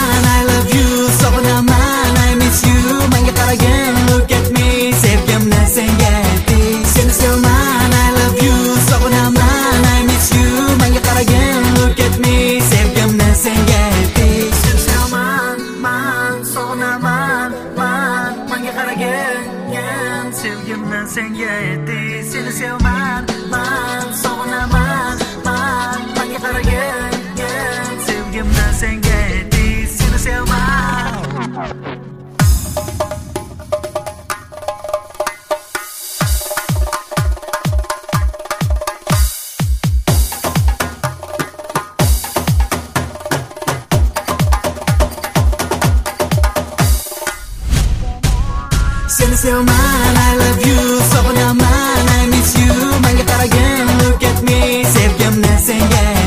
sevgiman, I love you, sog'inaman, I miss you. Menga qaragin, look at me, sevgimni senga aytdik. Seni sevman, I love you, sog'inaman, I miss you. Menga qaragin, look at me, sevgimni senga aytdik. Seni sevman, man, sog'inaman, man. Menga qaragin, sevgimni senga aytdik. Seni sevman, man, sog'inaman, man. Menga qaragin, sevgimni senga aytdik. Seni sevman. Seni sevman, I love you, sog'inaman, I miss you. Menga qaragin, look at me, sevgimni senga